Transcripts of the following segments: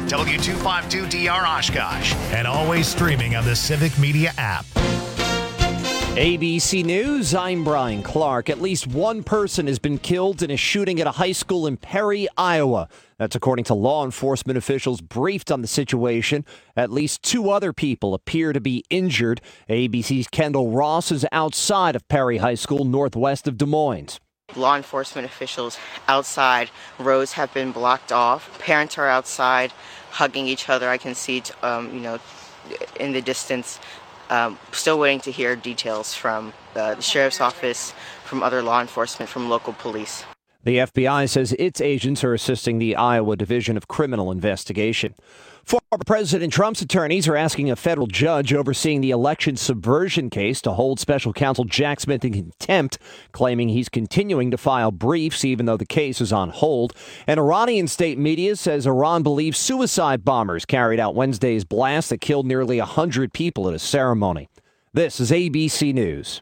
W252DR Oshkosh, and always streaming on the Civic Media app. ABC News, I'm Brian Clark. At least one person has been killed in a shooting at a high school in Perry, Iowa. That's according to law enforcement officials briefed on the situation. At least two other people appear to be injured. ABC's Kendall Ross is outside of Perry High School, northwest of Des Moines. Law enforcement officials outside, roads have been blocked off. Parents are outside hugging each other. I can see, in the distance. Still waiting to hear details from the sheriff's office, from other law enforcement, from local police. The FBI says its agents are assisting the Iowa Division of Criminal Investigation. Former President Trump's attorneys are asking a federal judge overseeing the election subversion case to hold special counsel Jack Smith in contempt, claiming he's continuing to file briefs even though the case is on hold. And Iranian state media says Iran believes suicide bombers carried out Wednesday's blast that killed nearly 100 people at a ceremony. This is ABC News.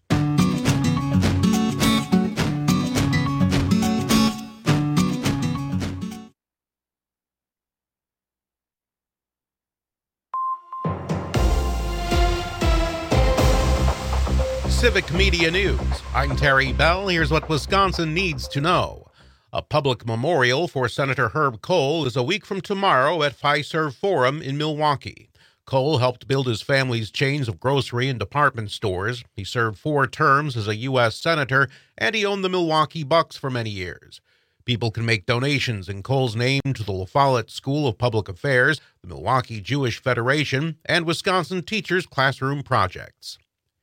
Civic Media News. I'm Terry Bell. Here's what Wisconsin needs to know. A public memorial for Senator Herb Kohl is a week from tomorrow at Fiserv Forum in Milwaukee. Kohl helped build his family's chains of grocery and department stores. He served 4 terms as a U.S. Senator, and he owned the Milwaukee Bucks for many years. People can make donations in Kohl's name to the La Follette School of Public Affairs, the Milwaukee Jewish Federation, and Wisconsin Teachers Classroom Projects.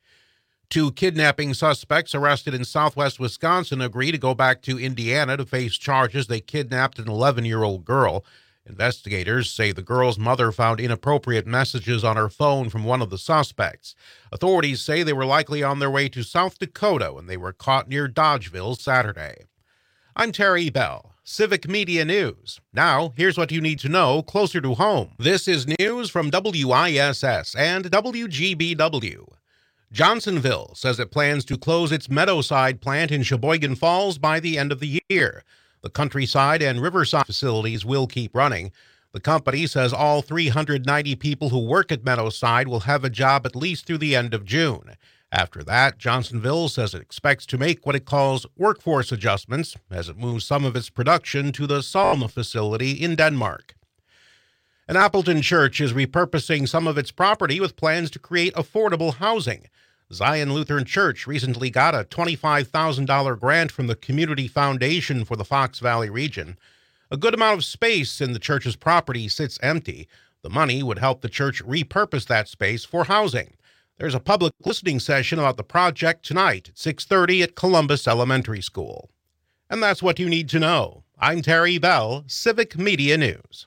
2 kidnapping suspects arrested in southwest Wisconsin agree to go back to Indiana to face charges they kidnapped an 11-year-old girl. Investigators say the girl's mother found inappropriate messages on her phone from one of the suspects. Authorities say they were likely on their way to South Dakota when they were caught near Dodgeville Saturday. I'm Terry Bell, Civic Media News. Now, here's what you need to know closer to home. This is news from WISS and WGBW. Johnsonville says it plans to close its Meadowside plant in Sheboygan Falls by the end of the year. The Countryside and Riverside facilities will keep running. The company says all 390 people who work at Meadowside will have a job at least through the end of June. After that, Johnsonville says it expects to make what it calls workforce adjustments as it moves some of its production to the Salma facility in Denmark. An Appleton church is repurposing some of its property with plans to create affordable housing. Zion Lutheran Church recently got a $25,000 grant from the Community Foundation for the Fox Valley region. A good amount of space in the church's property sits empty. The money would help the church repurpose that space for housing. There's a public listening session about the project tonight at 6:30 at Columbus Elementary School. And that's what you need to know. I'm Terry Bell, Civic Media News.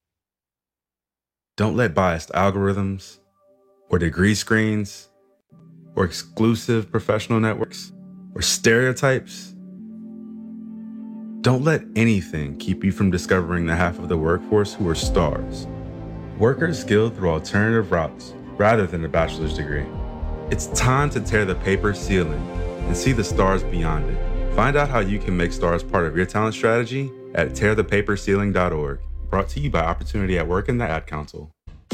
Don't let biased algorithms or degree screens or exclusive professional networks or stereotypes. Don't let anything keep you from discovering the half of the workforce who are stars. Workers skilled through alternative routes rather than a bachelor's degree. It's time to tear the paper ceiling and see the stars beyond it. Find out how you can make stars part of your talent strategy at tearthepaperceiling.org. Brought to you by Opportunity at Work and the Ad Council.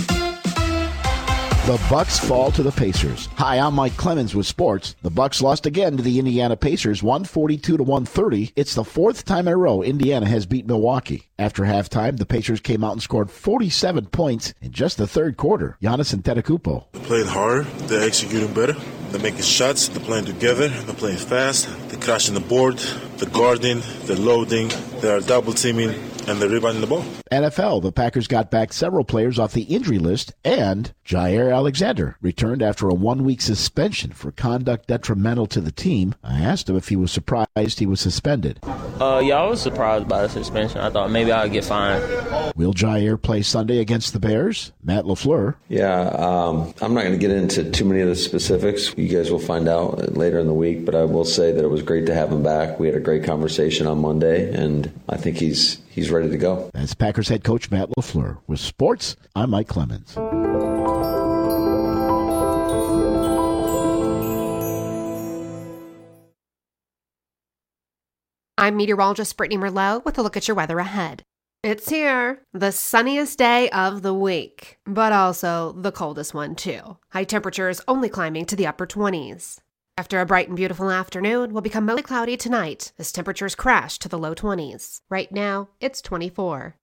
The Bucks fall to the Pacers. Hi, I'm Mike Clemens with sports. The Bucks lost again to the Indiana Pacers, 142-130. It's the 4th time in a row Indiana has beat Milwaukee. After halftime, the Pacers came out and scored 47 points in just the third quarter. Giannis Antetokounmpo. They played hard. They're executing better. They're making shots. They're playing together. They're playing fast. They're crashing the board. They're guarding. They're loading. They're double teaming. And they're rebounding the ball. NFL, the Packers got back several players off the injury list, and Jair Alexander returned after a 1-week suspension for conduct detrimental to the team. I asked him if he was surprised he was suspended. Yeah, I was surprised by the suspension. I thought maybe I'd get fined. Will Jair play Sunday against the Bears? Matt LaFleur. Yeah, I'm not going to get into too many of the specifics. You guys will find out later in the week, but I will say that it was great to have him back. We had a great conversation on Monday, and I think he's ready to go. That's Packers head coach Matt LaFleur. With sports, I'm Mike Clemens. I'm meteorologist Brittany Merlot with a look at your weather ahead. It's here, the sunniest day of the week, but also the coldest one too. High temperatures only climbing to the upper 20s. After a bright and beautiful afternoon, will become mostly cloudy tonight as temperatures crash to the low 20s. Right now, it's 24.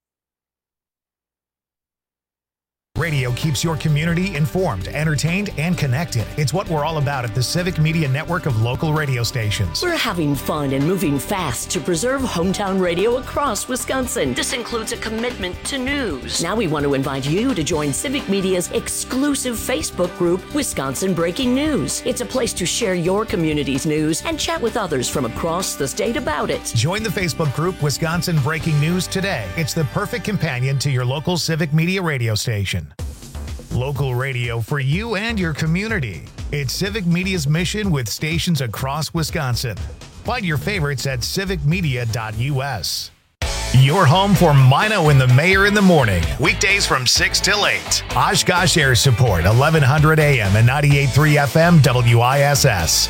Radio keeps your community informed, entertained, and connected. It's what we're all about at the Civic Media Network of local radio stations. We're having fun and moving fast to preserve hometown radio across Wisconsin. This includes a commitment to news. Now we want to invite you to join Civic Media's exclusive Facebook group, Wisconsin Breaking News. It's a place to share your community's news and chat with others from across the state about it. Join the Facebook group Wisconsin Breaking News today. It's the perfect companion to your local Civic Media radio station. Local radio for you and your community. It's Civic Media's mission with stations across Wisconsin. Find your favorites at civicmedia.us. Your home for Mino and the Mayor in the morning. Weekdays from 6 till 8. Oshkosh Air Support, 1100 AM and 98.3 FM WISS.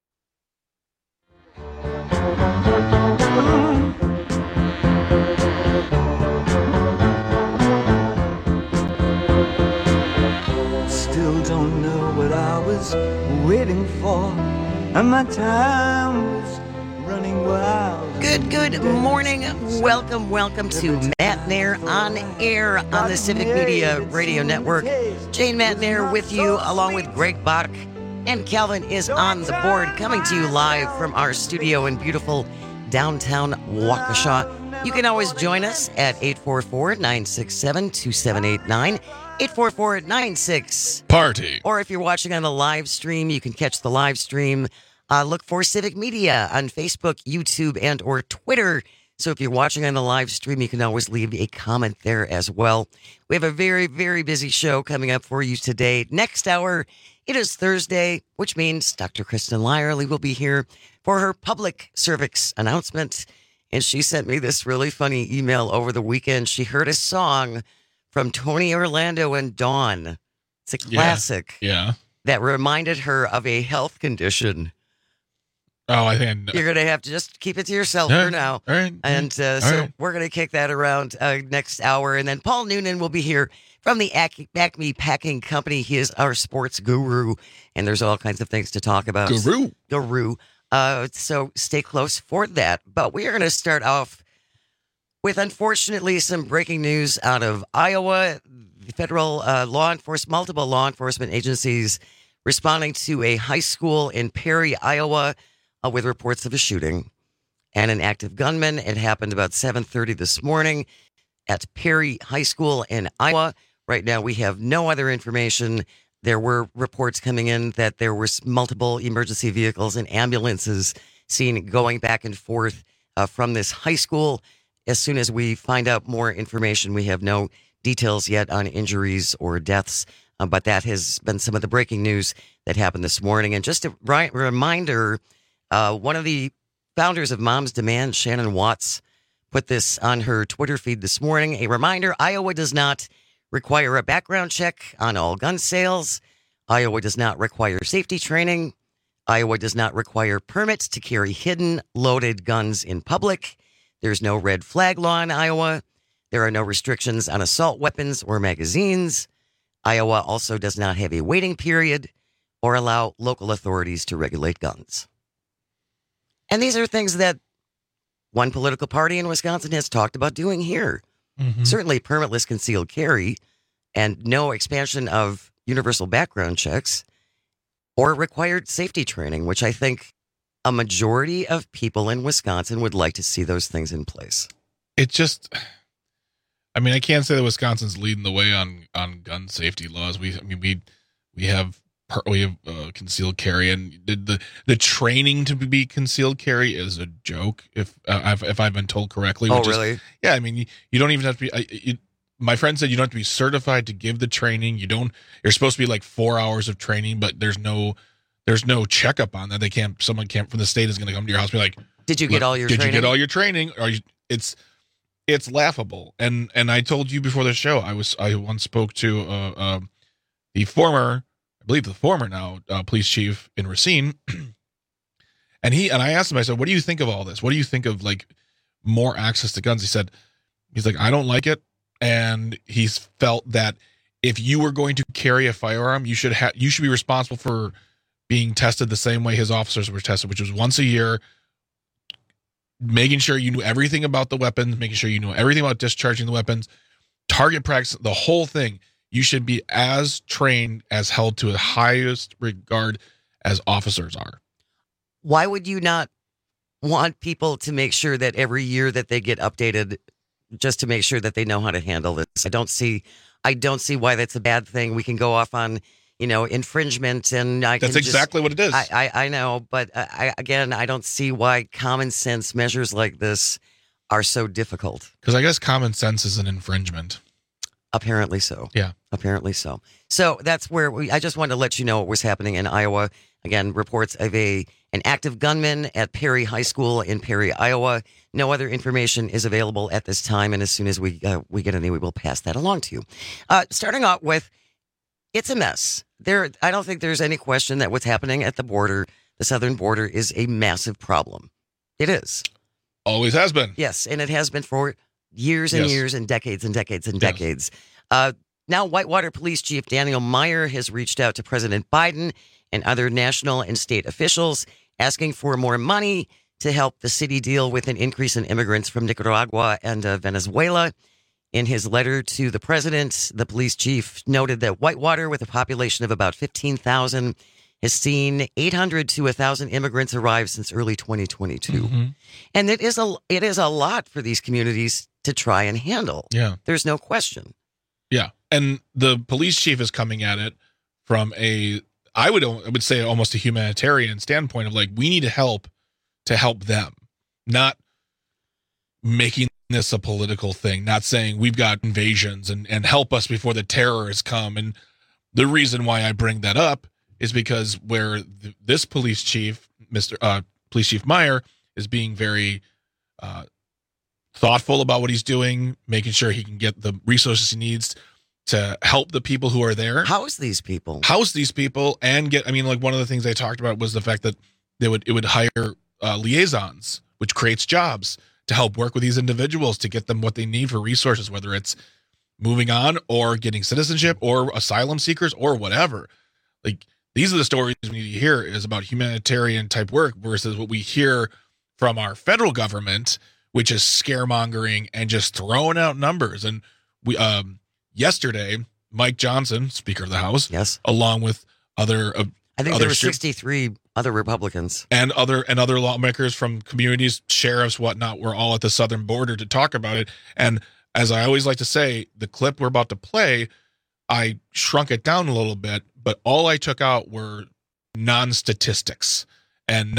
Waiting for, and my time was running wild. Good morning. Welcome to Matt Nair on air on the Civic Media Radio Network. Jane Matt Nair with you, along with Greg Bach, and Calvin is on the board, coming to you live from our studio in beautiful downtown Waukesha. You can always join us at 844-967-2789. 844-96 Party. Or if you're watching on the live stream, you can catch the live stream. Look for Civic Media on Facebook, YouTube, and or Twitter. So if you're watching on the live stream, you can always leave a comment there as well. We have a very, very busy show coming up for you today. Next hour, it is Thursday, which means Dr. Kristen Lyerly will be here for her public service announcement. And she sent me this really funny email over the weekend. She heard a song from Tony Orlando and Dawn. It's a classic. Yeah. That reminded her of a health condition. Oh, I think you're going to have to just keep it to yourself for now. All right. And so we're going to kick that around next hour. And then Paul Noonan will be here from the Acme Packing Company. He is our sports guru. And there's all kinds of things to talk about. Guru. So stay close for that. But we are going to start off with, unfortunately, some breaking news out of Iowa. The federal multiple law enforcement agencies responding to a high school in Perry, Iowa, with reports of a shooting and an active gunman. It happened about 7:30 this morning at Perry High School in Iowa. Right now, we have no other information. There were reports coming in that there were multiple emergency vehicles and ambulances seen going back and forth from this high school. As soon as we find out more information, we have no details yet on injuries or deaths, but that has been some of the breaking news that happened this morning. And just a reminder, one of the founders of Moms Demand, Shannon Watts, put this on her Twitter feed this morning. A reminder, Iowa does not require a background check on all gun sales. Iowa does not require safety training. Iowa does not require permits to carry hidden, loaded guns in public. There's no red flag law in Iowa. There are no restrictions on assault weapons or magazines. Iowa also does not have a waiting period or allow local authorities to regulate guns. And these are things that one political party in Wisconsin has talked about doing here. Mm-hmm. Certainly permitless concealed carry and no expansion of universal background checks or required safety training, which I think a majority of people in Wisconsin would like to see those things in place. It just, I mean, I can't say that Wisconsin's leading the way on gun safety laws. We have concealed carry, and the training to be concealed carry is a joke. If I've been told correctly. Oh, really? Yeah. I mean, you don't even have to be. My friend said you don't have to be certified to give the training. You're supposed to be like 4 hours of training, but there's no checkup on that. Someone from the state is going to come to your house and be like, did you get all your training? Did you get all your training? It's laughable. And I told you before the show, I once spoke to the former now police chief in Racine. and I asked him, I said, what do you think of all this? What do you think of like more access to guns? He said, He's like, I don't like it. And he's felt that if you were going to carry a firearm, you should be responsible for being tested the same way his officers were tested, which was once a year, making sure you knew everything about the weapons, making sure you knew everything about discharging the weapons, target practice, the whole thing. You should be as trained, as held to the highest regard as officers are. Why would you not want people to make sure that every year that they get updated, just to make sure that they know how to handle this? I don't see why that's a bad thing. We can go off on, infringement, and that's exactly what it is. I know, but I don't see why common sense measures like this are so difficult. Because I guess common sense is an infringement. Apparently so. Yeah. Apparently so. So that's where I just wanted to let you know what was happening in Iowa. Again, reports of an active gunman at Perry High School in Perry, Iowa. No other information is available at this time, and as soon as we get any, we will pass that along to you. Starting out with, it's a mess. I don't think there's any question that what's happening at the border, the southern border, is a massive problem. It is. Always has been. Yes, and it has been for years and years and decades and decades and decades. Now, Whitewater Police Chief Daniel Meyer has reached out to President Biden and other national and state officials asking for more money to help the city deal with an increase in immigrants from Nicaragua and Venezuela. In his letter to the president, the police chief noted that Whitewater, with a population of about 15,000, has seen 800 to 1,000 immigrants arrive since early 2022. Mm-hmm. And it is a lot for these communities to try and handle. Yeah. There's no question. Yeah. And the police chief is coming at it from I would say almost a humanitarian standpoint of like, we need to help them, not making this a political thing, not saying we've got invasions and help us before the terrorists come. And the reason why I bring that up is because where this police chief, Police Chief Meyer, is being very thoughtful about what he's doing, making sure he can get the resources he needs to help the people who are there. House these people, and get. I mean, like one of the things they talked about was the fact that it would hire liaisons, which creates jobs to help work with these individuals to get them what they need for resources, whether it's moving on or getting citizenship or asylum seekers or whatever. Like, these are the stories we need to hear, is about humanitarian type work versus what we hear from our federal government, which is scaremongering and just throwing out numbers. And we, yesterday, Mike Johnson, Speaker of the House, yes, along with other, I think there were 63 other Republicans and other lawmakers from communities, sheriffs, whatnot, were all at the southern border to talk about it. And as I always like to say, the clip we're about to play, I shrunk it down a little bit, but all I took out were non-statistics and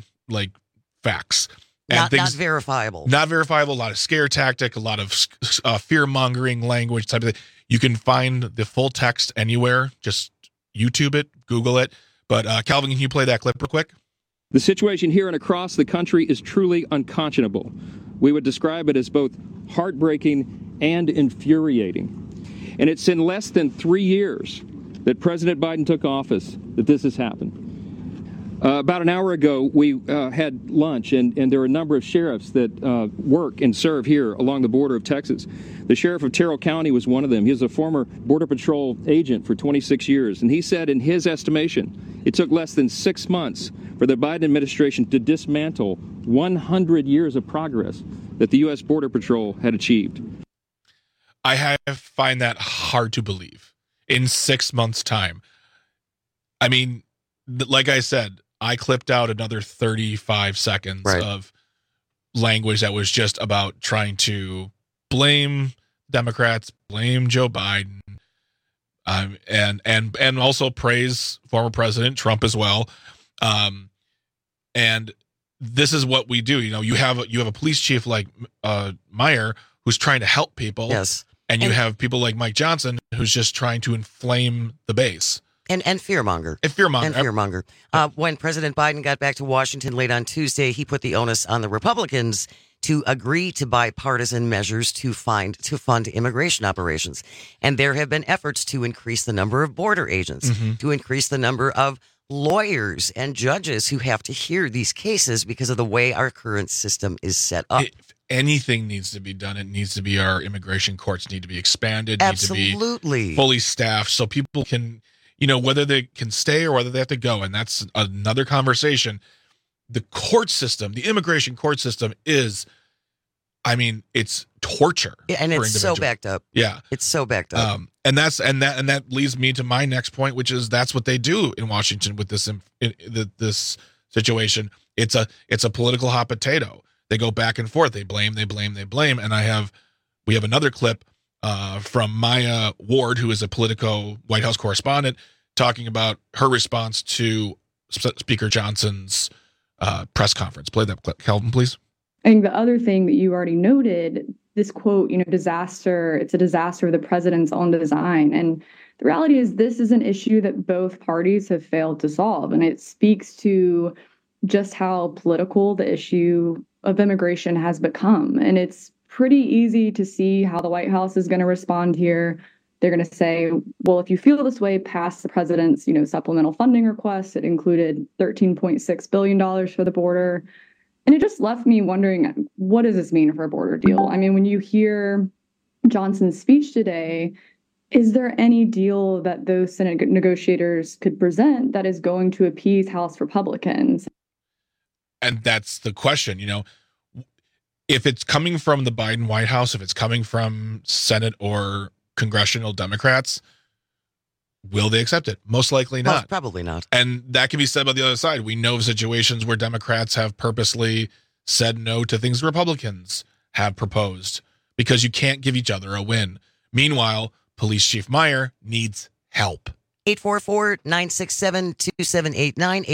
facts. And not verifiable. Not verifiable, a lot of scare tactic, a lot of fear-mongering language type of thing. You can find the full text anywhere. Just YouTube it, Google it. But Calvin, can you play that clip real quick? The situation here and across the country is truly unconscionable. We would describe it as both heartbreaking and infuriating. And it's in less than 3 years that President Biden took office that this has happened. About an hour ago, we had lunch, and there are a number of sheriffs that work and serve here along the border of Texas. The sheriff of Terrell County was one of them. He was a former Border Patrol agent for 26 years, and he said in his estimation, it took less than 6 months for the Biden administration to dismantle 100 years of progress that the U.S. Border Patrol had achieved. I find that hard to believe. In 6 months' time. I mean, like I said, I clipped out another 35 seconds of language that was just about trying to blame Democrats, blame Joe Biden, and also praise former President Trump as well. And this is what we do. You know, you have a police chief like Meyer who's trying to help people. Yes. And you have people like Mike Johnson who's just trying to inflame the base. And fearmonger. When President Biden got back to Washington late on Tuesday, he put the onus on the Republicans to agree to bipartisan measures to fund immigration operations. And there have been efforts to increase the number of border agents, to increase the number of lawyers and judges who have to hear these cases because of the way our current system is set up. If anything needs to be done, it needs to be our immigration courts need to be expanded, Absolutely. Need to be fully staffed so people can, whether they can stay or whether they have to go. And that's another conversation. The court system, the immigration court system is, it's torture. Yeah, and it's so backed up. Yeah. It's so backed up. And that leads me to my next point, which is that's what they do in Washington with this situation. It's a political hot potato. They go back and forth. They blame. And we have another clip from Maya Ward, who is a Politico White House correspondent, talking about her response to Speaker Johnson's press conference. Play that clip, Kelvin, please. I think the other thing that you already noted, this quote, disaster, it's a disaster of the president's own design. And the reality is this is an issue that both parties have failed to solve. And it speaks to just how political the issue of immigration has become. And it's pretty easy to see how the White House is going to respond here. They're going to say, well, if you feel this way, pass the president's, supplemental funding request. It included $13.6 billion for the border. And it just left me wondering, what does this mean for a border deal? When you hear Johnson's speech today, is there any deal that those Senate negotiators could present that is going to appease House Republicans? And that's the question, if it's coming from the Biden White House, if it's coming from Senate or congressional Democrats, will they accept it? Most likely not. Most probably not. And that can be said by the other side. We know of situations where Democrats have purposely said no to things Republicans have proposed because you can't give each other a win. Meanwhile, Police Chief Meyer needs help. 844-967-2789,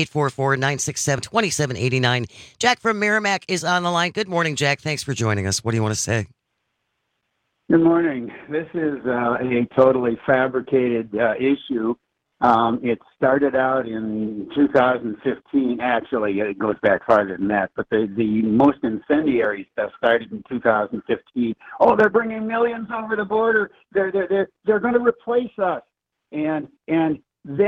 844-967-2789. Jack from Merrimack is on the line. Good morning, Jack. Thanks for joining us. What do you want to say? Good morning. This is a totally fabricated issue. It started out in 2015. Actually, it goes back farther than that. But the most incendiary stuff started in 2015. Oh, they're bringing millions over the border. They're going to replace us. And then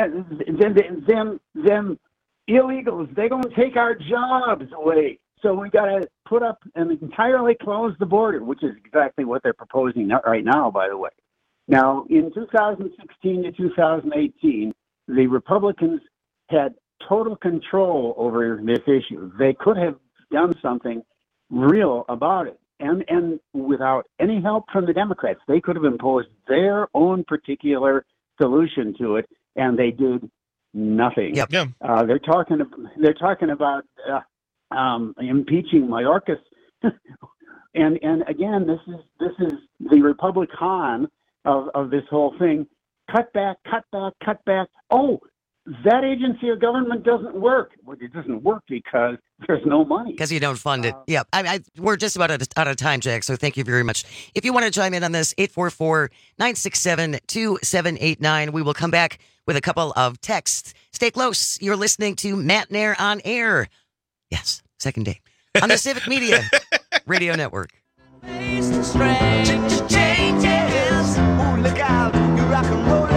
them illegals, they're going to take our jobs away. So we got to put up and entirely close the border, which is exactly what they're proposing right now, by the way. Now, in 2016 to 2018, the Republicans had total control over this issue. They could have done something real about it. And without any help from the Democrats, they could have imposed their own particular solution to it, and they did nothing. Yep. Yeah. They're talking about impeaching Mayorkas, and again, this is the Republican of this whole thing. Cut back. Oh, that agency of government doesn't work. Well, it doesn't work because there's no money. Because you don't fund it. Yeah, we're just about out of time, Jack, so thank you very much. If you want to chime in on this, 844-967-2789. We will come back with a couple of texts. Stay close. You're listening to Matt Nair on Air. Yes, second day. On the Civic Media Radio Network. Changes. Ooh, look out, you rock and rollers.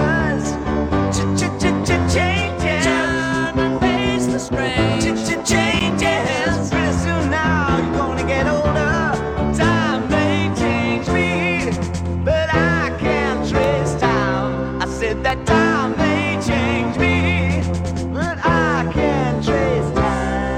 Changes. Face the strain. Changes. Pretty soon now you're gonna get older. Time may change me, but I can't trace time. I said that time may change me, but I can't trace time.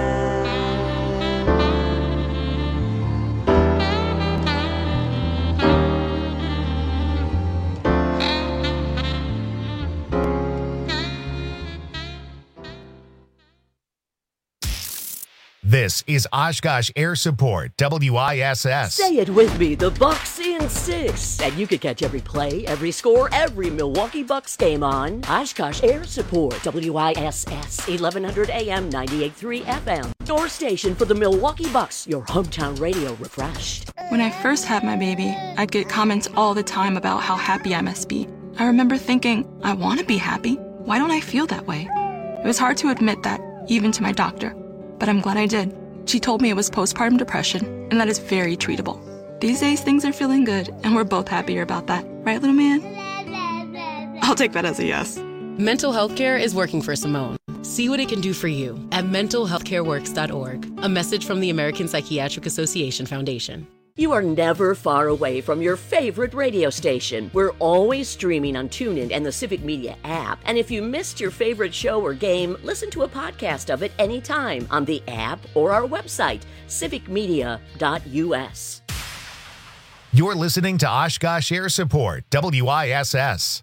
This is Oshkosh Air Support, WISS. Say it with me, the Bucks in 6. And you can catch every play, every score, every Milwaukee Bucks game on Oshkosh Air Support, WISS, 1100 AM, 98.3 FM. Your station for the Milwaukee Bucks, your hometown radio refreshed. When I first had my baby, I'd get comments all the time about how happy I must be. I remember thinking, I want to be happy. Why don't I feel that way? It was hard to admit that, even to my doctor. But I'm glad I did. She told me it was postpartum depression, and that is very treatable. These days, things are feeling good, and we're both happier about that. Right, little man? I'll take that as a yes. Mental health care is working for Simone. See what it can do for you at mentalhealthcareworks.org. A message from the American Psychiatric Association Foundation. You are never far away from your favorite radio station. We're always streaming on TuneIn and the Civic Media app. And if you missed your favorite show or game, listen to a podcast of it anytime on the app or our website, civicmedia.us. You're listening to Oshkosh Air Support, WISS.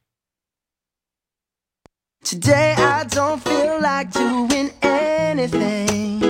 Today I don't feel like doing anything.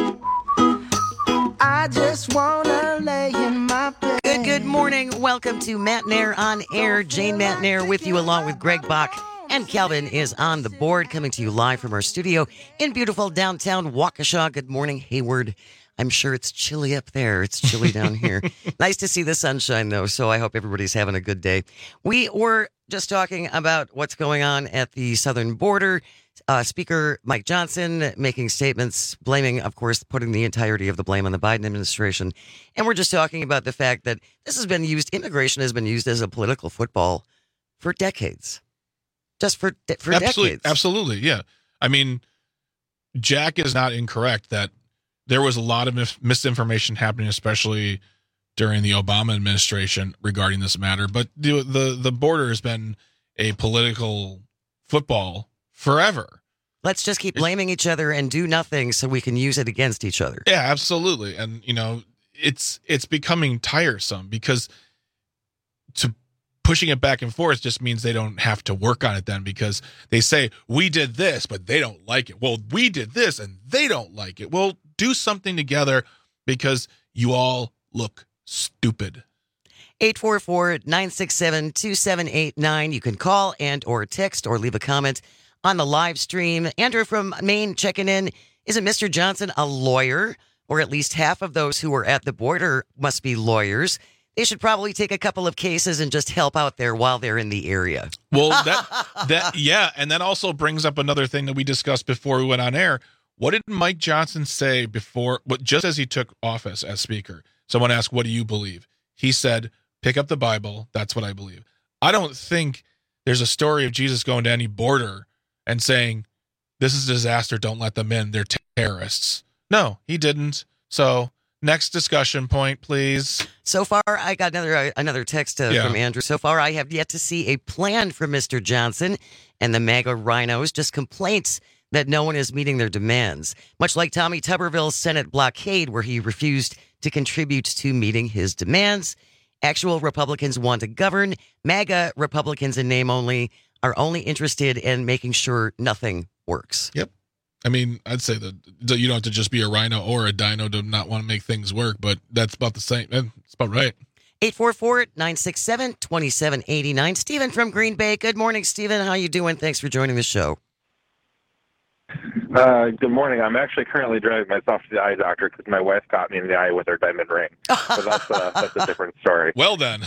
I just wanna lay in my bed. Good morning. Welcome to Matt Nair on Air. Jane Matt Nair with you along with Greg Bach. And Calvin is on the board, coming to you live from our studio in beautiful downtown Waukesha. Good morning, Hayward. I'm sure it's chilly up there. It's chilly down here. Nice to see the sunshine, though, so I hope everybody's having a good day. We were just talking about what's going on at the southern border. Speaker Mike Johnson making statements, blaming, of course, putting the entirety of the blame on the Biden administration. And we're just talking about the fact that this has been used, immigration has been used as a political football for decades. Just for decades. Absolutely, yeah. I mean, Jack is not incorrect that there was a lot of misinformation happening, especially during the Obama administration regarding this matter. But the border has been a political football forever. Let's just keep blaming each other and do nothing so we can use it against each other. Yeah, absolutely. And, you know, it's becoming tiresome because pushing it back and forth just means they don't have to work on it then, because they say, we did this, but they don't like it. Well, we did this and they don't like it. Well, do something together because you all look stupid. 844-967-2789. You can call and or text or leave a comment on the live stream. Andrew from Maine checking in. Isn't Mr. Johnson a lawyer? Or at least half of those who are at the border must be lawyers. They should probably take a couple of cases and just help out there while they're in the area. Well, yeah. And that also brings up another thing that we discussed before we went on air. What did Mike Johnson say just as he took office as speaker? Someone asked, what do you believe? He said, pick up the Bible. That's what I believe. I don't think there's a story of Jesus going to any border and saying, this is a disaster, don't let them in, they're terrorists. No, he didn't. So next discussion point, please. So far, I got another text from Andrew. So far, I have yet to see a plan from Mr. Johnson and the MAGA rhinos, just complaints that no one is meeting their demands. Much like Tommy Tuberville's Senate blockade, where he refused to contribute to meeting his demands. Actual Republicans want to govern. MAGA Republicans in name only are only interested in making sure nothing works. Yep. I mean, I'd say that you don't have to just be a rhino or a dino to not want to make things work, but that's about the same. It's about right. 844-967-2789. Stephen from Green Bay. Good morning, Stephen. How you doing? Thanks for joining the show. Good morning. I'm actually currently driving myself to the eye doctor because my wife got me in the eye with her diamond ring. So that's a different story. Well then.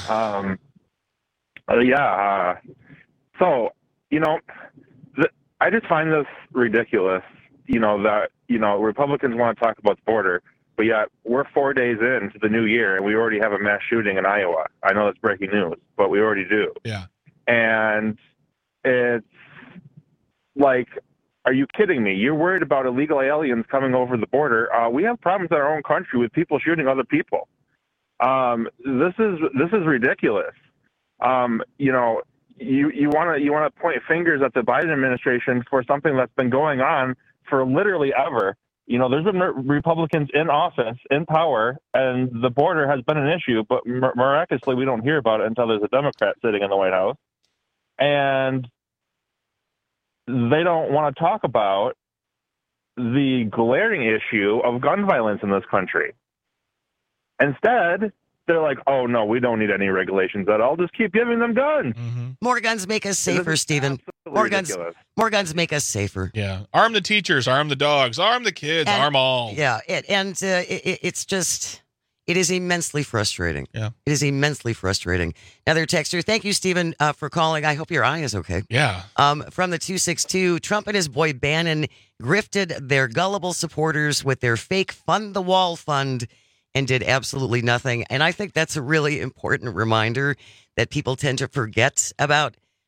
So, you know, I just find this ridiculous, you know, that, you know, Republicans want to talk about the border, but yet we're 4 days into the new year and we already have a mass shooting in Iowa. I know that's breaking news, but we already do. Yeah. And it's like, are you kidding me? You're worried about illegal aliens coming over the border. We have problems in our own country with people shooting other people. This is ridiculous. You know, you want to point fingers at the Biden administration for something that's been going on for literally ever. You know, there's been Republicans in office, in power, and the border has been an issue, but miraculously we don't hear about it until there's a Democrat sitting in the White House. And they don't want to talk about the glaring issue of gun violence in this country. Instead, they're like, oh, no, we don't need any regulations at all. Just keep giving them guns. Mm-hmm. More guns make us safer, Stephen. More guns make us safer. Yeah. Arm the teachers, arm the dogs, arm the kids, arm all. Yeah. It's just, it is immensely frustrating. Yeah. It is immensely frustrating. Another texter. Thank you, Stephen, for calling. I hope your eye is okay. Yeah. From the 262, Trump and his boy Bannon grifted their gullible supporters with their fake Fund the Wall fund and did absolutely nothing. And I think that's a really important reminder that people tend to forget about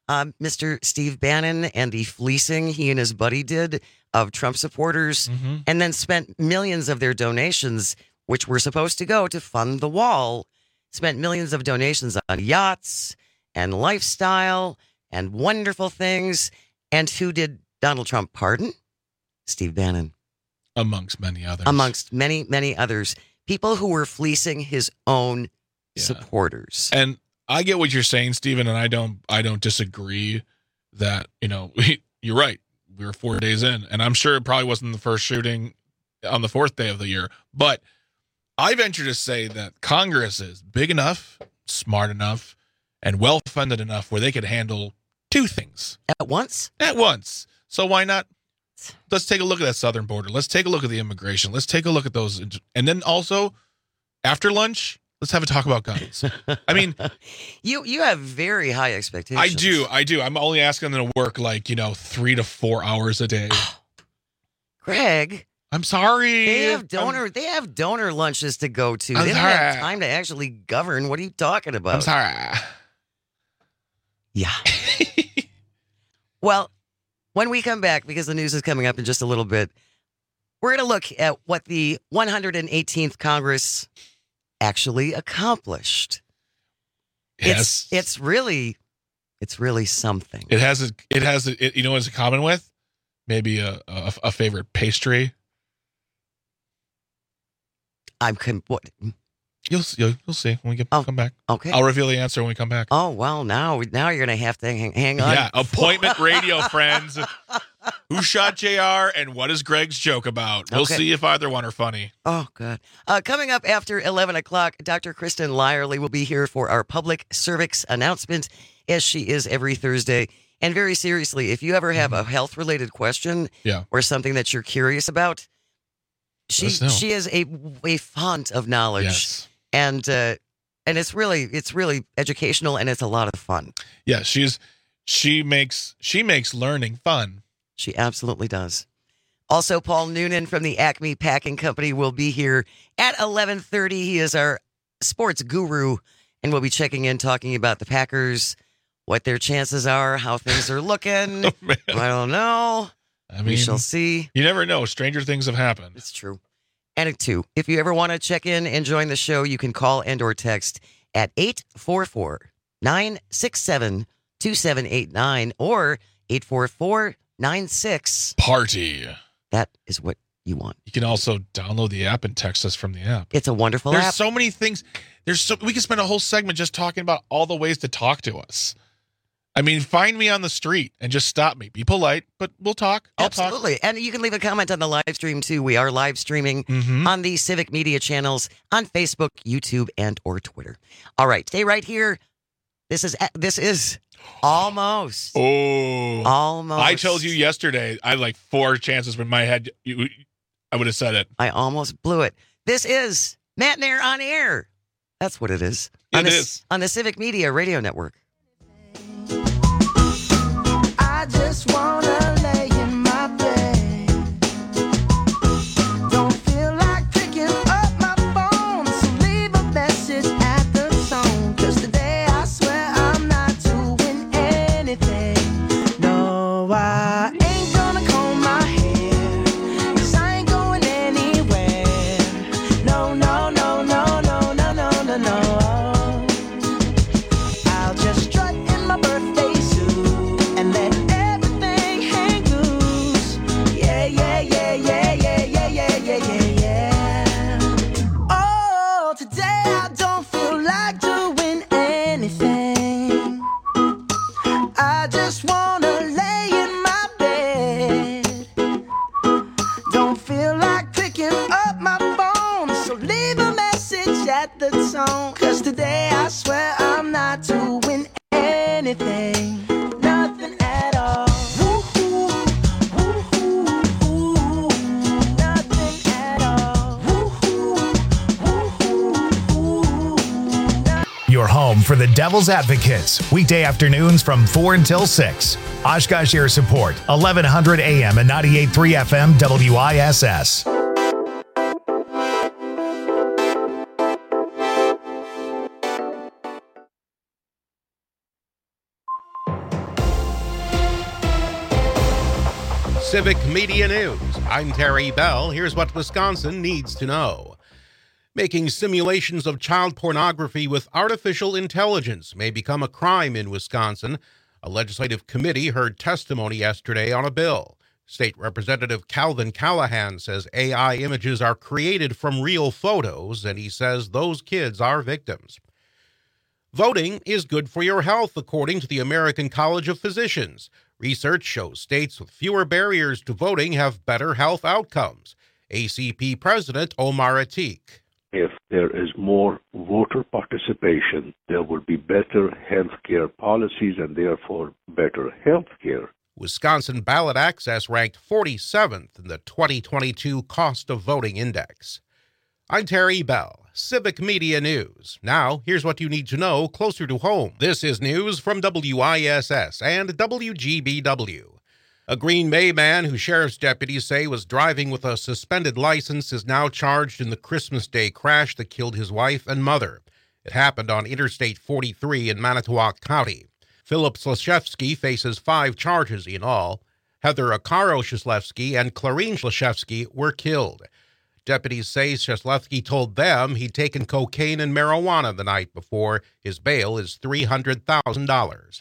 Mr. Steve Bannon and the fleecing he and his buddy did of Trump supporters, and then spent millions of their donations, which were supposed to go to fund the wall, spent millions of donations on yachts and lifestyle and wonderful things. And who did Donald Trump pardon? Steve Bannon. Amongst many others. Amongst many, many others. People who were fleecing his own supporters. And I get what you're saying, Stephen, and I don't disagree that, you're right. We were 4 days in, and I'm sure it probably wasn't the first shooting on the 4th day of the year. But I venture to say that Congress is big enough, smart enough, and well-funded enough where they could handle two things. At once? At once. So why not? Let's take a look at that southern border. Let's take a look at the immigration. Let's take a look at those. And then also, after lunch, let's have a talk about guns. I mean, you have very high expectations. I do. I'm only asking them to work 3 to 4 hours a day. Greg, I'm sorry. They have donor lunches to go to. They don't have time to actually govern. What are you talking about? I'm sorry. Yeah. Well, when we come back, because the news is coming up in just a little bit, we're going to look at what the 118th Congress actually accomplished. Yes. It's really something. It has you know what it's common with? Maybe a favorite pastry. You'll see when we come back. Okay. I'll reveal the answer when we come back. Oh, well, now you're going to have to hang on. Yeah, appointment radio, friends. Who shot JR and what is Greg's joke about? We'll see if either one are funny. Oh, good. Coming up after 11 o'clock, Dr. Kristen Lyerly will be here for our public cervix announcement, as she is every Thursday. And very seriously, if you ever have a health-related question or something that you're curious about, she is a font of knowledge. Yes. And it's really educational, and it's a lot of fun. Yeah, she makes learning fun. She absolutely does. Also, Paul Noonan from the Acme Packing Company will be here at 11:30. He is our sports guru, and we'll be checking in, talking about the Packers, what their chances are, how things are looking. I don't know. We shall see. You never know. Stranger things have happened. It's true. And two, if you ever want to check in and join the show, you can call and or text at 844-967-2789 or 844-96 Party. That is what you want. You can also download the app and text us from the app. It's a wonderful app. There's so many things. We can spend a whole segment just talking about all the ways to talk to us. I mean, find me on the street and just stop me. Be polite, but we'll talk. Absolutely. And you can leave a comment on the live stream, too. We are live streaming on the Civic Media channels on Facebook, YouTube, and or Twitter. All right. Stay right here. This is almost. Oh. Almost. I told you yesterday, I had 4 chances in my head. I would have said it. I almost blew it. This is Matt and Air on Air. That's what it is. It is. On the Civic Media Radio Network. I just wanna lay in my bed. Don't feel like picking up my phone, so leave a message at the tone. 'Cause today I swear I'm not doing anything. No, I ain't gonna comb my hair, 'cause I ain't going anywhere. No, no, no, no, no, no, no, no, no. I'll just strut in my birthday suit and let everything hang loose. Yeah, yeah, yeah, yeah, yeah, yeah, yeah, yeah, yeah, yeah. Oh, today I don't feel like doing anything. I just wanna lay in my bed. Don't feel like picking up my phone, so leave a message at the tone. 'Cause today I swear I'm not doing anything. Nothing at all. Woo-hoo, woo-hoo, woo-hoo. Nothing at all. Woo-hoo, woo-hoo, woo-hoo. Your home for the Devil's Advocates, weekday afternoons from 4 until 6. Oshkosh Air Support, 1100 AM and 98.3 FM WISS. Civic Media News. I'm Terry Bell. Here's what Wisconsin needs to know. Making simulations of child pornography with artificial intelligence may become a crime in Wisconsin. A legislative committee heard testimony yesterday on a bill. State Representative Calvin Callahan says AI images are created from real photos, and he says those kids are victims. Voting is good for your health, according to the American College of Physicians. Research shows states with fewer barriers to voting have better health outcomes. ACP President Omar Atiq. If there is more voter participation, there will be better health care policies and therefore better health care. Wisconsin Ballot Access ranked 47th in the 2022 Cost of Voting Index. I'm Terry Bell, Civic Media News. Now, here's what you need to know closer to home. This is news from WISS and WGBW. A Green Bay man who sheriff's deputies say was driving with a suspended license is now charged in the Christmas Day crash that killed his wife and mother. It happened on Interstate 43 in Manitowoc County. Philip Slashevsky faces 5 charges in all. Heather Akaro-Shislevsky and Clarine Slashevsky were killed. Deputies say Shislevsky told them he'd taken cocaine and marijuana the night before. His bail is $300,000.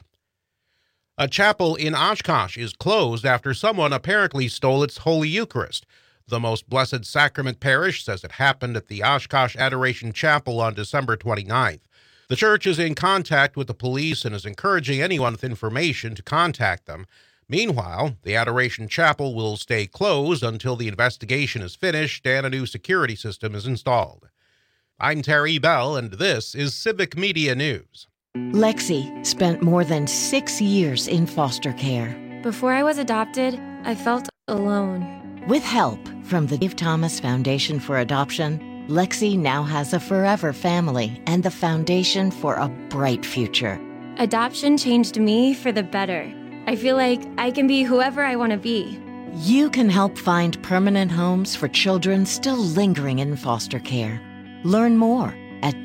A chapel in Oshkosh is closed after someone apparently stole its Holy Eucharist. The Most Blessed Sacrament Parish says it happened at the Oshkosh Adoration Chapel on December 29th. The church is in contact with the police and is encouraging anyone with information to contact them. Meanwhile, the Adoration Chapel will stay closed until the investigation is finished and a new security system is installed. I'm Terry Bell, and this is Civic Media News. Lexi spent more than 6 years in foster care. Before I was adopted, I felt alone. With help from the Dave Thomas Foundation for Adoption, Lexi now has a forever family and the foundation for a bright future. Adoption changed me for the better. I feel like I can be whoever I want to be. You can help find permanent homes for children still lingering in foster care. Learn more at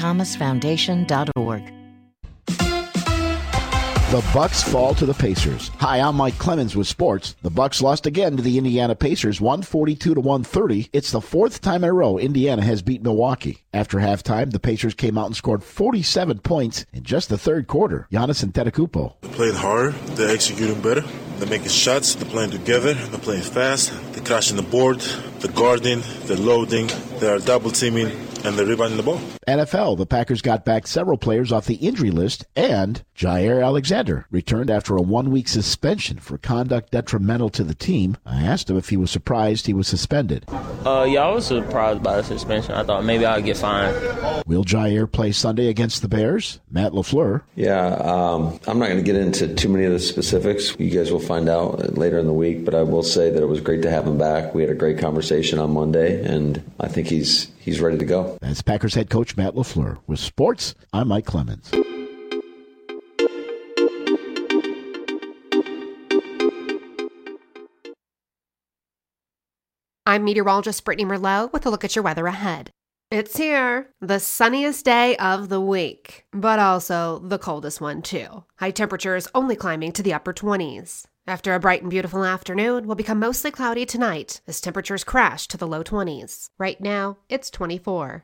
davethomasfoundation.org. The Bucks fall to the Pacers. Hi, I'm Mike Clemens with sports. The Bucks lost again to the Indiana Pacers, 142-130. It's the 4th time in a row Indiana has beat Milwaukee. After halftime, the Pacers came out and scored 47 points in just the third quarter. Giannis Antetokounmpo. They're playing hard. They're executing better. They're making shots. They're playing together. They're playing fast. They're crashing the board. They're guarding. They're loading. They're double teaming. And they're rebounding the ball. NFL, the Packers got back several players off the injury list, and Jair Alexander returned after a 1-week suspension for conduct detrimental to the team. I asked him if he was surprised he was suspended. Yeah, I was surprised by the suspension. I thought maybe I'd get fined. Will Jair play Sunday against the Bears? Matt LaFleur. Yeah, I'm not going to get into too many of the specifics. You guys will find out later in the week, but I will say that it was great to have him back. We had a great conversation on Monday, and I think he's ready to go. That's Packers head coach Matt LaFleur. With sports, I'm Mike Clemens. I'm meteorologist Brittany Merlot with a look at your weather ahead. It's here, the sunniest day of the week, but also the coldest one too. High temperatures only climbing to the upper 20s. After a bright and beautiful afternoon, will become mostly cloudy tonight as temperatures crash to the low 20s. Right now, it's 24.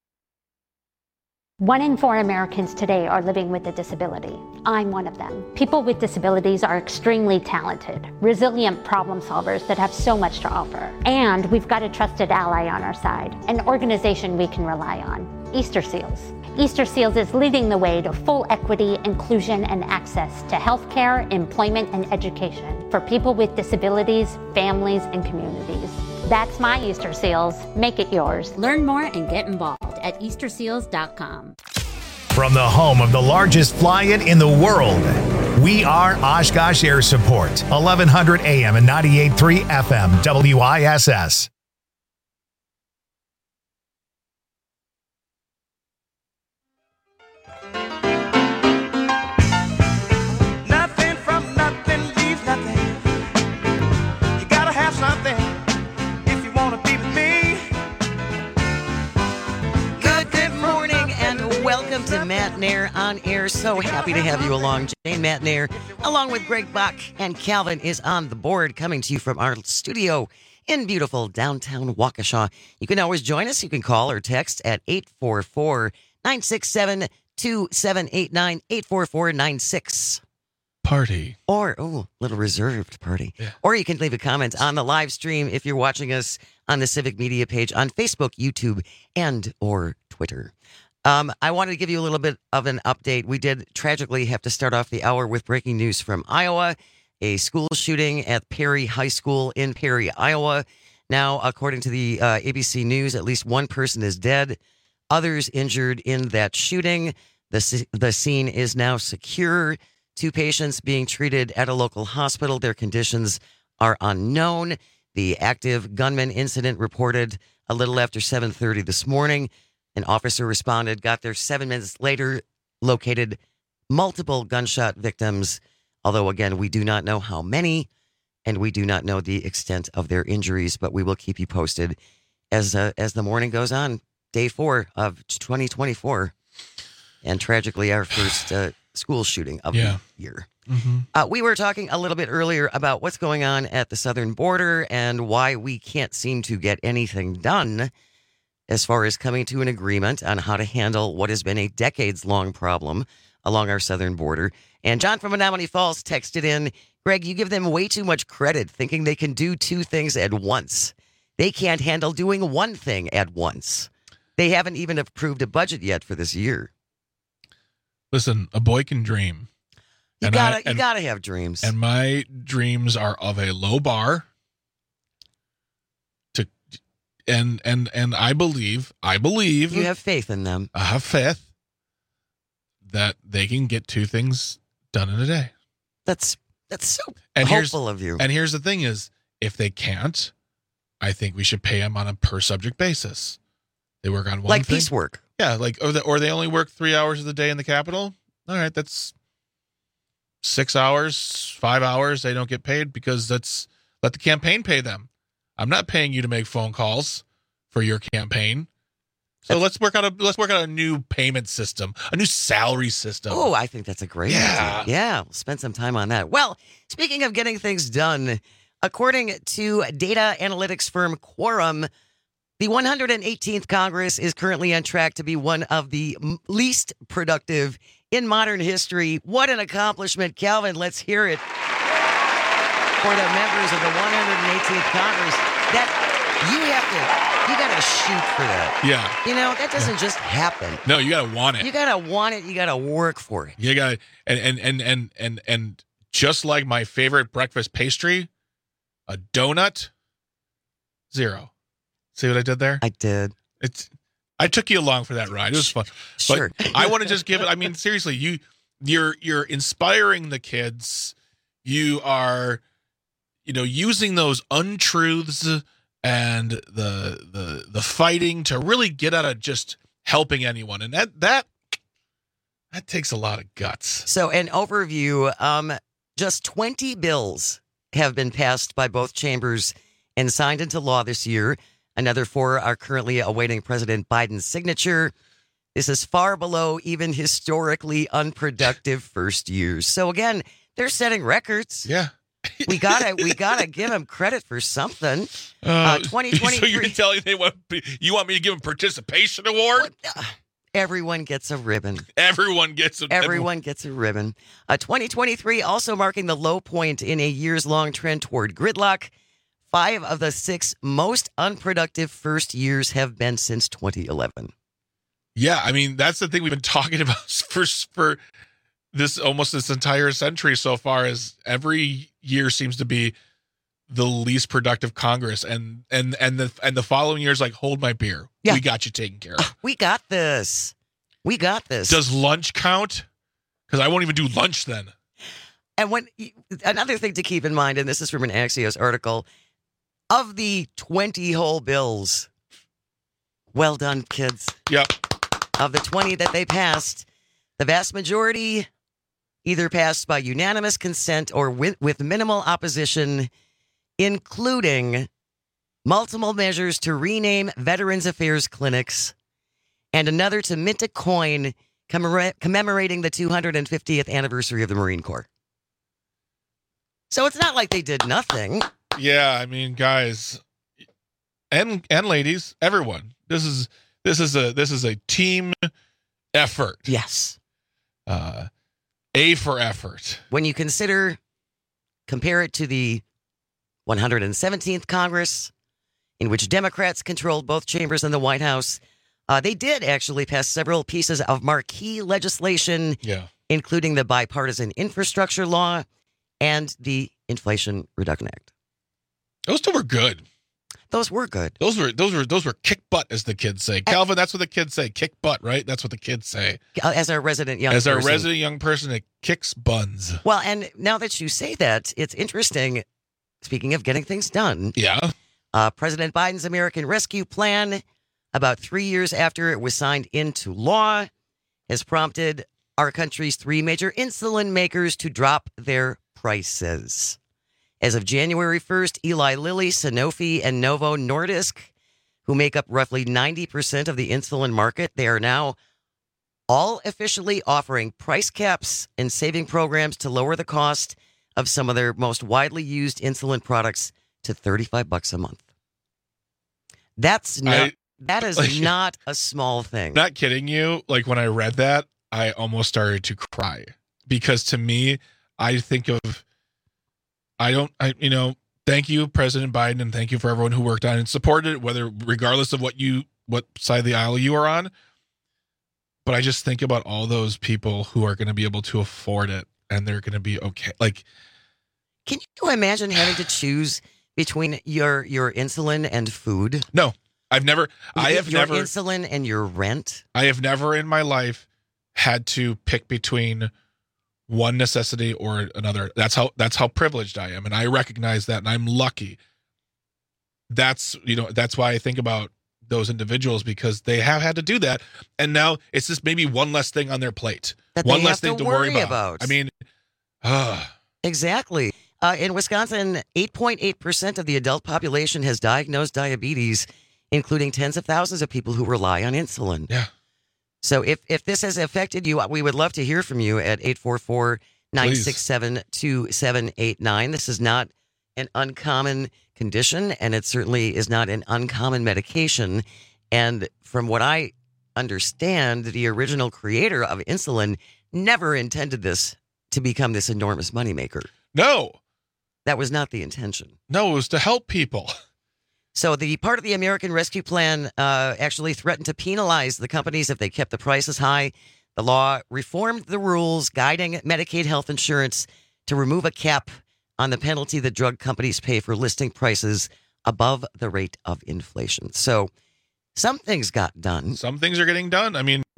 1 in 4 Americans today are living with a disability. I'm one of them. People with disabilities are extremely talented, resilient problem solvers that have so much to offer. And we've got a trusted ally on our side, an organization we can rely on, Easter Seals. Easter Seals is leading the way to full equity, inclusion, and access to healthcare, employment, and education for people with disabilities, families, and communities. That's my Easter Seals. Make it yours. Learn more and get involved at easterseals.com. From the home of the largest fly-in in the world, we are Oshkosh Air Support, 1100 AM and 98.3 FM, WISS. Nothing from nothing leaves nothing. You gotta have something if you want to be with me. Good morning and welcome to Men Matt Nair on air. So happy to have you along. Jane Matt Nair, along with Greg Bach and Calvin, is on the board, coming to you from our studio in beautiful downtown Waukesha. You can always join us. You can call or text at 844-967-2789, 844-96. Party. Or, little reserved party. Yeah. Or you can leave a comment on the live stream if you're watching us on the Civic Media page on Facebook, YouTube, and or Twitter. I wanted to give you a little bit of an update. We did tragically have to start off the hour with breaking news from Iowa. A school shooting at Perry High School in Perry, Iowa. Now, according to the ABC News, at least one person is dead. Others injured in that shooting. The scene is now secure. 2 patients being treated at a local hospital. Their conditions are unknown. The active gunman incident reported a little after 7:30 this morning. An officer responded, got there 7 minutes later, located multiple gunshot victims. Although, again, we do not know how many, and we do not know the extent of their injuries, but we will keep you posted as the morning goes on. Day 4 of 2024, and tragically our first school shooting of the year. Mm-hmm. We were talking a little bit earlier about what's going on at the southern border and why we can't seem to get anything done as far as coming to an agreement on how to handle what has been a decades-long problem along our southern border. And John from Menominee Falls texted in, Greg, you give them way too much credit thinking they can do 2 things at once. They can't handle doing one thing at once. They haven't even approved a budget yet for this year. Listen, a boy can dream. You gotta have dreams. And my dreams are of a low bar. And I believe you have faith in them. I have faith that they can get 2 things done in a day. That's so hopeful of you. And here's the thing is, if they can't, I think we should pay them on a per subject basis. They work on one like thing. piecework. Yeah, or they only work 3 hours of the day in the Capitol. All right, that's 6 hours, 5 hours. They don't get paid because let the campaign pay them. I'm not paying you to make phone calls for your campaign. So let's work out a new payment system, a new salary system. Oh, I think that's a great idea. Yeah, we'll spend some time on that. Well, speaking of getting things done, according to data analytics firm Quorum, the 118th Congress is currently on track to be one of the least productive in modern history. What an accomplishment, Calvin. Let's hear it for the members of the 118th Congress. You got to shoot for that. Yeah. That doesn't just happen. No, you got to want it. You got to want it. You got to work for it. You got and just like my favorite breakfast pastry, a donut, 0. See what I did there? I did. I took you along for that ride. It was fun. Sure. But I want to just give it. I mean, seriously, you're inspiring the kids. You are, using those untruths and the fighting to really get out of just helping anyone, and that takes a lot of guts. So, an overview: just 20 bills have been passed by both chambers and signed into law this year. Another 4 are currently awaiting President Biden's signature. This is far below even historically unproductive first years. So again, they're setting records. Yeah. We gotta give them credit for something. 2023. So you're telling you want me to give them participation award? Everyone gets a ribbon. Everyone gets a ribbon. 2023 also marking the low point in a years-long trend toward gridlock. 5 of the 6 most unproductive first years have been since 2011. Yeah, I mean, that's the thing we've been talking about for this entire century so far, is every year seems to be the least productive Congress, and the following year's like, hold my beer. Yeah. We got you taken care of. We got this. Does lunch count? Because I won't even do lunch then. And another thing to keep in mind, and this is from an Axios article, of the 20 whole bills, well done, kids. Yep. Of the 20 that they passed, the vast majority either passed by unanimous consent or with minimal opposition, including multiple measures to rename Veterans Affairs clinics and another to mint a coin commemorating the 250th anniversary of the Marine Corps. So it's not like they did nothing. Yeah, I mean, guys and ladies, everyone. This is a team effort. Yes. A for effort. When you compare it to the 117th Congress, in which Democrats controlled both chambers in the White House, they did actually pass several pieces of marquee legislation, including the Bipartisan Infrastructure Law and the Inflation Reduction Act. Those two were good. Those were good. Those were kick butt, as the kids say. Calvin, that's what the kids say. Kick butt, right? That's what the kids say. As our resident young person, it kicks buns. Well, and now that you say that, it's interesting. Speaking of getting things done. Yeah. President Biden's American Rescue Plan, about 3 years after it was signed into law, has prompted our country's three major insulin makers to drop their prices. As of January 1st, Eli Lilly, Sanofi, and Novo Nordisk, who make up roughly 90% of the insulin market, they are now all officially offering price caps and saving programs to lower the cost of some of their most widely used insulin products to $35 a month. That is not a small thing. Not kidding you. Like, when I read that, I almost started to cry, because to me, I think of, thank you, President Biden, and thank you for everyone who worked on it and supported it, regardless of what side of the aisle you are on. But I just think about all those people who are going to be able to afford it, and they're going to be okay. Like, can you imagine having to choose between your insulin and food? No, I have never insulin and your rent. I have never in my life had to pick between one necessity or another. That's how privileged I am, and I recognize that, and I'm lucky. That's why I think about those individuals, because they have had to do that, and now it's just maybe one less thing on their plate, one less thing to worry about. I mean, exactly. In Wisconsin, 8.8% of the adult population has diagnosed diabetes, including tens of thousands of people who rely on insulin. Yeah. So if this has affected you, we would love to hear from you at 844-967-2789. This is not an uncommon condition, and it certainly is not an uncommon medication. And from what I understand, the original creator of insulin never intended this to become this enormous moneymaker. No. That was not the intention. No, it was to help people. So the part of the American Rescue Plan actually threatened to penalize the companies if they kept the prices high. The law reformed the rules guiding Medicaid health insurance to remove a cap on the penalty that drug companies pay for listing prices above the rate of inflation. So some things got done. Some things are getting done. I mean,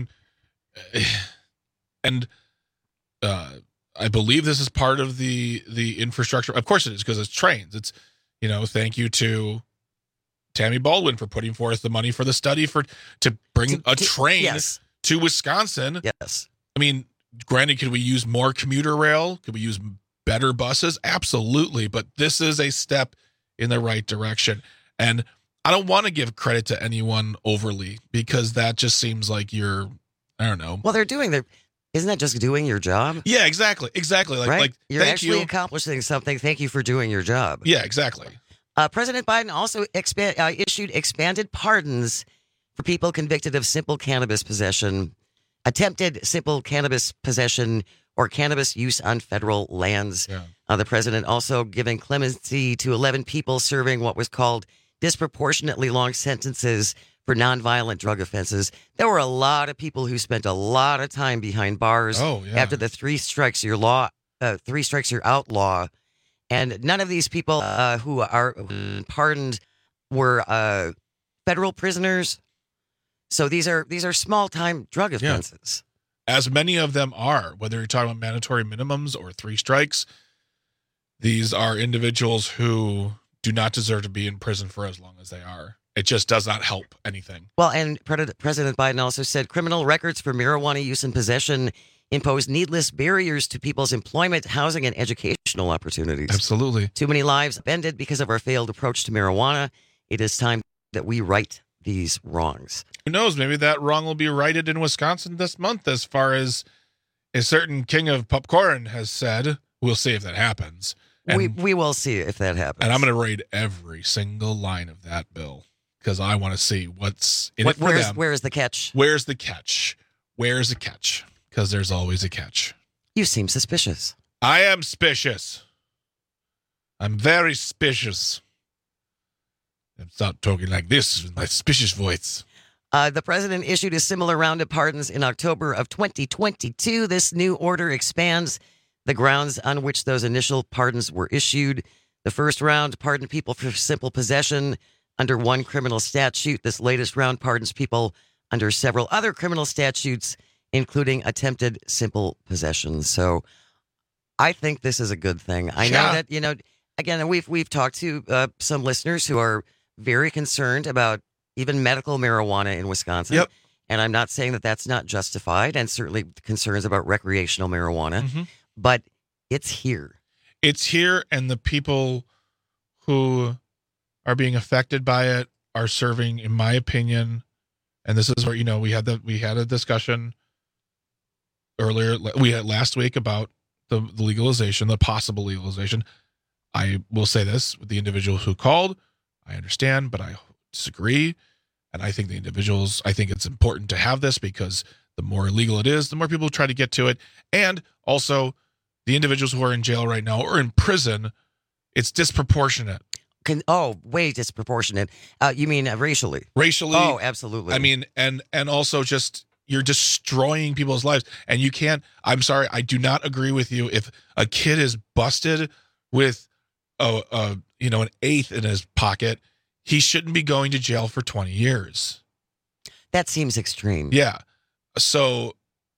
and I believe this is part of the infrastructure. Of course it is, because it's trains. It's, thank you to Tammy Baldwin for putting forth the money for the study to bring a train to Wisconsin. Yes. I mean, granted, could we use more commuter rail? Could we use better buses? Absolutely. But this is a step in the right direction. And I don't want to give credit to anyone overly, because that just seems like I don't know. Well, isn't that just doing your job? Yeah, exactly. Right? You're actually accomplishing something. Thank you for doing your job. Yeah, exactly. President Biden also issued expanded pardons for people convicted of simple cannabis possession, attempted simple cannabis possession, or cannabis use on federal lands. Yeah. The president also giving clemency to 11 people serving what was called disproportionately long sentences for nonviolent drug offenses. There were a lot of people who spent a lot of time behind bars after the three strikes you're out law. And none of these people who are pardoned were federal prisoners. So these are small-time drug offenses. Yeah. As many of them are, whether you're talking about mandatory minimums or three strikes, these are individuals who do not deserve to be in prison for as long as they are. It just does not help anything. Well, and President Biden also said criminal records for marijuana use and possession impose needless barriers to people's employment, housing, and educational opportunities. Absolutely. Too many lives ended because of our failed approach to marijuana. It is time that we right these wrongs. Who knows? Maybe that wrong will be righted in Wisconsin this month, as far as a certain king of popcorn has said. We'll see if that happens. And, we will see if that happens. And I'm going to read every single line of that bill because I want to see what's in it for them. Where's the catch? Where's the catch? Where's the catch? Because there's always a catch. You seem suspicious. I am suspicious. I'm very suspicious. I'm not talking like this with my suspicious voice. The president issued a similar round of pardons in October of 2022. This new order expands the grounds on which those initial pardons were issued. The first round pardoned people for simple possession under one criminal statute. This latest round pardons people under several other criminal statutes, including attempted simple possession. So I think this is a good thing. I know that, again, we've talked to some listeners who are very concerned about even medical marijuana in Wisconsin. Yep. And I'm not saying that that's not justified, and certainly concerns about recreational marijuana, but it's here. It's here, and the people who are being affected by it are serving, in my opinion, and this is where, we had a discussion earlier, we had last week about the legalization, the possible legalization. I will say this with the individual who called, I understand, but I disagree. And I think I think it's important to have this because the more illegal it is, the more people try to get to it. And also the individuals who are in jail right now or in prison, it's disproportionate. Way disproportionate. You mean racially? Racially. Oh, absolutely. I mean, and also just you're destroying people's lives. And you can't, I'm sorry, I do not agree with you. If a kid is busted with an eighth in his pocket, he shouldn't be going to jail for 20 years. That seems extreme. Yeah. So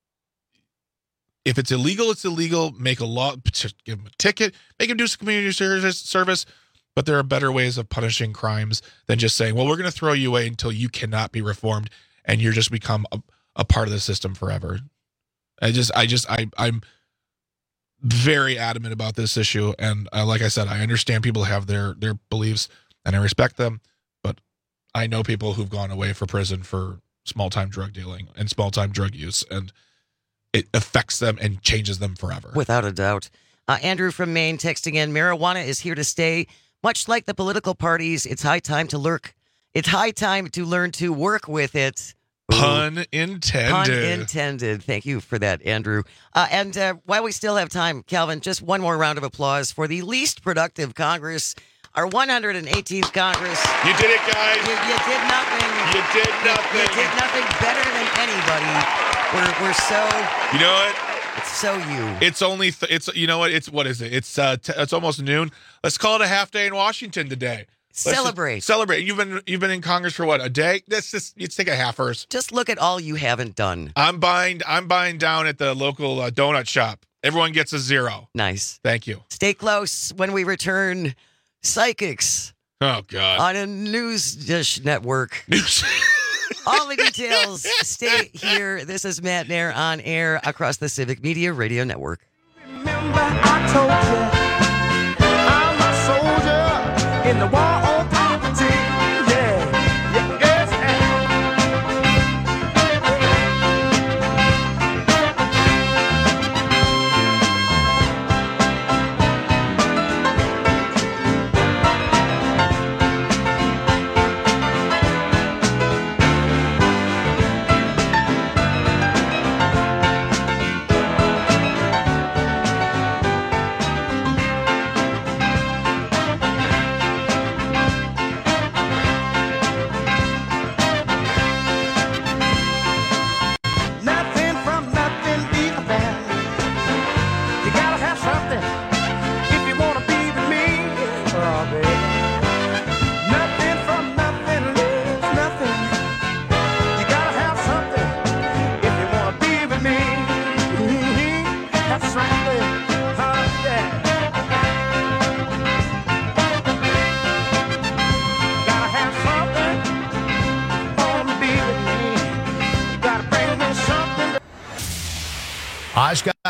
if it's illegal, it's illegal. Make a law, give him a ticket, make him do some community service. But there are better ways of punishing crimes than just saying, well, we're going to throw you away until you cannot be reformed and you're just become a part of the system forever. I'm very adamant about this issue. And like I said, I understand people have their beliefs and I respect them, but I know people who've gone away for prison for small-time drug dealing and small-time drug use, and it affects them and changes them forever. Without a doubt. Andrew from Maine texting in, marijuana is here to stay. Much like the political parties, it's high time to learn to work with it. Pun intended. Pun intended. Thank you for that, Andrew. And while we still have time, Calvin, just one more round of applause for the least productive Congress, our 118th Congress. You did it, guys. You did nothing. You did nothing. You did nothing better than anybody. We're so... You know what? It's so you. It's only... what is it? It's almost noon. Let's call it a half day in Washington today. Celebrate. Celebrate. You've been in Congress for what, a day? Let's take a halfers. Just look at all you haven't done. I'm buying down at the local donut shop. Everyone gets a 0. Nice. Thank you. Stay close when we return. Psychics. Oh, God. On a news dish network. All the details. Stay here. This is Matt Nair on air across the Civic Media Radio Network. Remember I told you I'm a soldier in the war on poverty.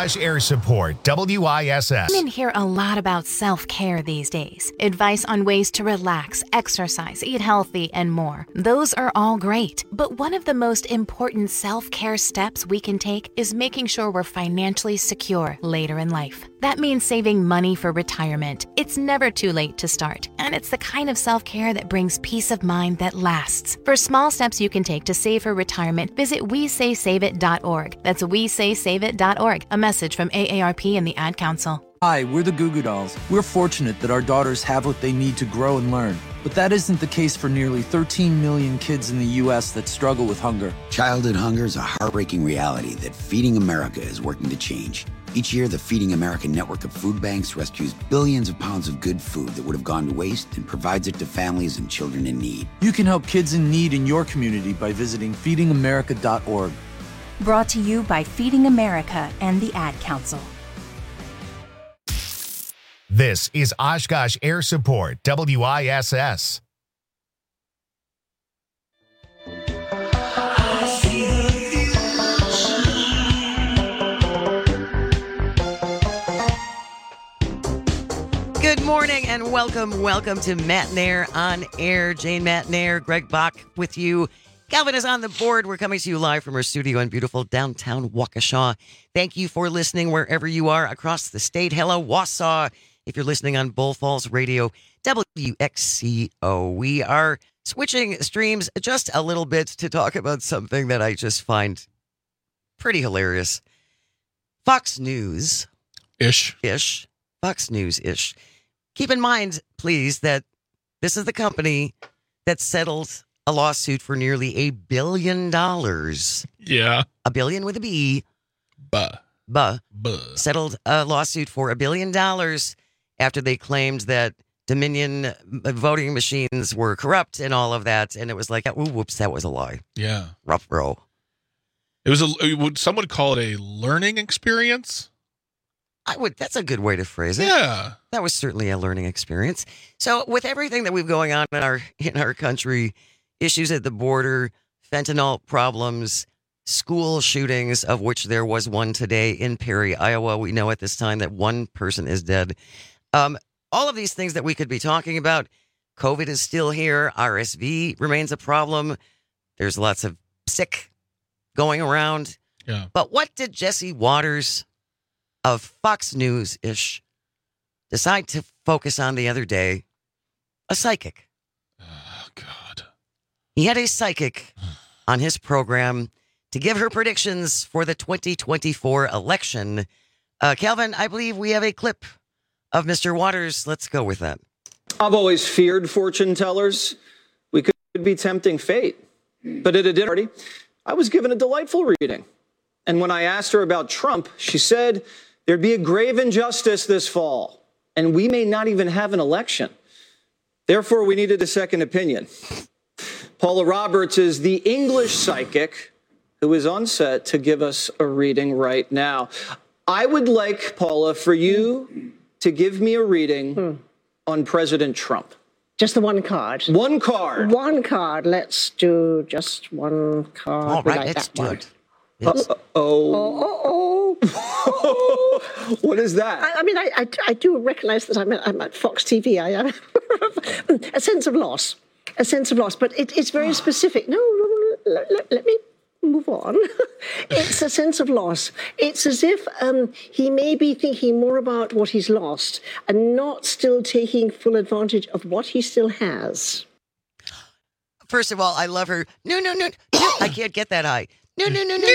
Oshkosh Air Support, WISS. Women hear a lot about self-care these days. Advice on ways to relax, exercise, eat healthy, and more. Those are all great. But one of the most important self-care steps we can take is making sure we're financially secure later in life. That means saving money for retirement. It's never too late to start, and it's the kind of self-care that brings peace of mind that lasts. For small steps you can take to save for retirement, visit WeSaySaveIt.org. That's WeSaySaveIt.org. A message from AARP and the Ad Council. Hi, we're the Goo Goo Dolls. We're fortunate that our daughters have what they need to grow and learn. But that isn't the case for nearly 13 million kids in the U.S. that struggle with hunger. Childhood hunger is a heartbreaking reality that Feeding America is working to change. Each year, the Feeding America network of food banks rescues billions of pounds of good food that would have gone to waste and provides it to families and children in need. You can help kids in need in your community by visiting feedingamerica.org. Brought to you by Feeding America and the Ad Council. This is Oshkosh Air Support, WISS. Good morning and welcome to Matt Nair on Air. Jane Matt Nair, Greg Bach with you. Calvin is on the board. We're coming to you live from our studio in beautiful downtown Waukesha. Thank you for listening wherever you are across the state. Hello, Wausau. If you're listening on Bull Falls Radio, WXCO. We are switching streams just a little bit to talk about something that I just find pretty hilarious. Fox News. Ish. Fox News-ish. Keep in mind, please, that this is the company that settled a lawsuit for nearly $1 billion. Yeah. A billion with a B. Buh. Settled a lawsuit for $1 billion after they claimed that Dominion voting machines were corrupt and all of that. And it was like, ooh, whoops, that was a lie. Yeah. Rough bro. It was would someone call it a learning experience? That's a good way to phrase it. Yeah. That was certainly a learning experience. So with everything that we've going on in our country, issues at the border, fentanyl problems, school shootings, of which there was one today in Perry, Iowa. We know at this time that one person is dead. All of these things that we could be talking about. COVID is still here. RSV remains a problem. There's lots of sick going around. Yeah. But what did Jesse Waters of Fox News-ish decide to focus on the other day? A psychic. Oh, God. He had a psychic on his program to give her predictions for the 2024 election. Calvin, I believe we have a clip of Mr. Waters. Let's go with that. I've always feared fortune tellers. We could be tempting fate. But at a dinner party, I was given a delightful reading. And when I asked her about Trump, she said there'd be a grave injustice this fall, and we may not even have an election. Therefore, we needed a second opinion. Paula Roberts is the English psychic who is on set to give us a reading right now. I would like, Paula, for you to give me a reading on President Trump. Just the one card? One card. One card. Let's do just one card. All right, let's do it. Yes. What is that? I mean, I do recognize that I'm at Fox TV. I am a sense of loss. A sense of loss. But it's very specific. No, let me move on. It's a sense of loss. It's as if he may be thinking more about what he's lost and not still taking full advantage of what he still has. First of all, I love her. No. I can't get that high. No.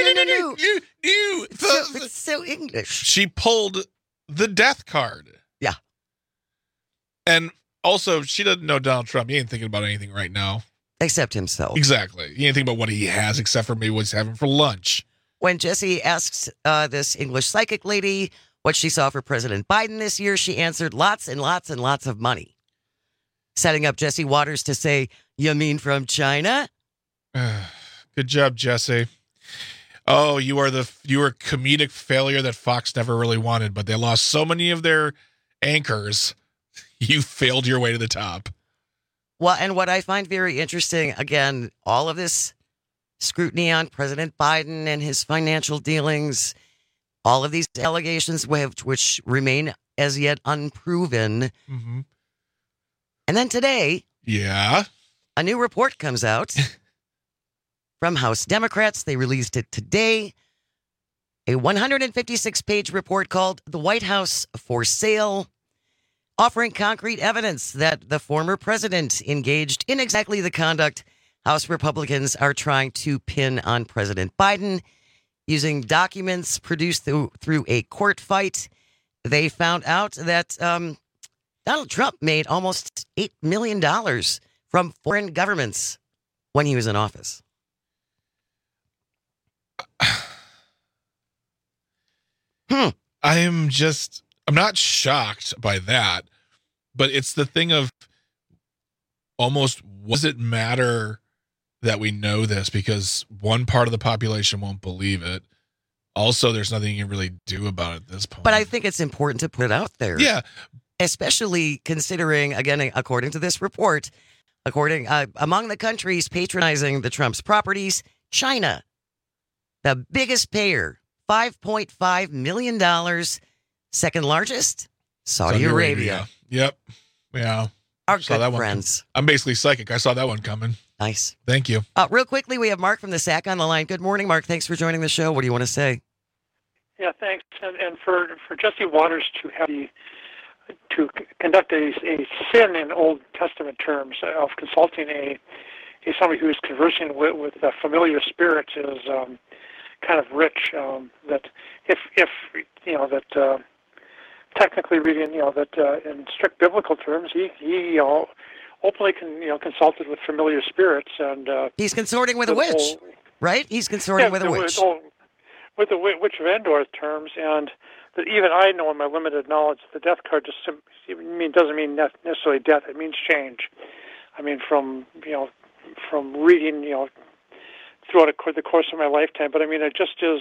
It's so English. She pulled the death card. Yeah. And also, she doesn't know Donald Trump. He ain't thinking about anything right now. Except himself. Exactly. He ain't thinking about what he has, except for maybe what he's having for lunch. When Jesse asks this English psychic lady what she saw for President Biden this year, she answered lots and lots and lots of money. Setting up Jesse Waters to say, "You mean from China?" Good job, Jesse. Oh, you are a comedic failure that Fox never really wanted, but they lost so many of their anchors. You failed your way to the top. Well, and what I find very interesting, again, all of this scrutiny on President Biden and his financial dealings, All of these allegations, which remain as yet unproven. Mm-hmm. And then today, a new report comes out from House Democrats. They released it today. A 156-page report called The White House for Sale, offering concrete evidence that the former president engaged in exactly the conduct House Republicans are trying to pin on President Biden. Using documents produced through a court fight, they found out that Donald Trump made almost $8 million from foreign governments when he was in office. I'm not shocked by that, but it's the thing of almost, does it matter that we know this? Because one part of the population won't believe it. Also, there's nothing you can really do about it at this point. But I think it's important to put it out there. Yeah. Especially considering, again, according to this report, among the countries patronizing the Trump's properties, China, the biggest payer, $5.5 million. Second largest, Saudi Arabia. Yep. Yeah. Our saw good that one. friends. I'm basically psychic. I saw that one coming. Nice. Thank you. Real quickly, we have Mark from the SAC on the line. Good morning, Mark. Thanks for joining the show. What do you want to say? Yeah, thanks. And for Jesse Waters to conduct a sin in Old Testament terms of consulting somebody who is conversing with familiar spirits is kind of rich. That if technically reading, that in strict biblical terms, he openly consulted with familiar spirits, and he's consorting with a witch, right? He's consorting with a witch. With the Witch of Endor terms, and that even I know in my limited knowledge, the death card just doesn't mean necessarily death. It means change. I mean, from reading, throughout the course of my lifetime. But I mean, it just is.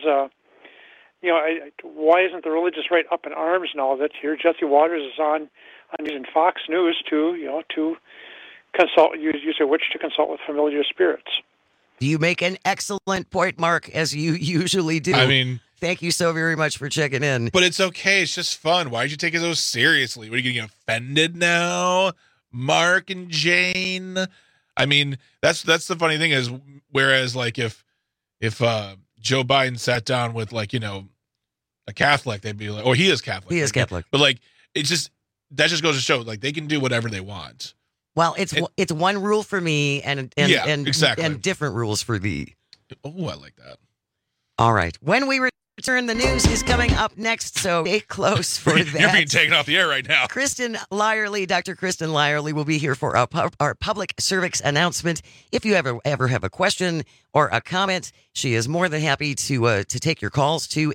Why isn't the religious right up in arms now that here Jesse Waters is on using Fox News to consult, use a witch to consult with familiar spirits? You make an excellent point, Mark, as you usually do. I mean, thank you so very much for checking in. But it's okay. It's just fun. Why'd you take it so seriously? What, are you getting offended now, Mark and Jane? I mean, that's the funny thing is, whereas like if Joe Biden sat down with a Catholic, they'd be like, oh, he is Catholic. He is Catholic. But that just goes to show, like, they can do whatever they want. Well, it's one rule for me and exactly. and different rules for thee. Oh, I like that. All right. When we return, the news is coming up next, so stay close for that. You're being taken off the air right now. Dr. Kristen Lyerly will be here for our public service announcement. If you ever have a question or a comment, she is more than happy to take your calls to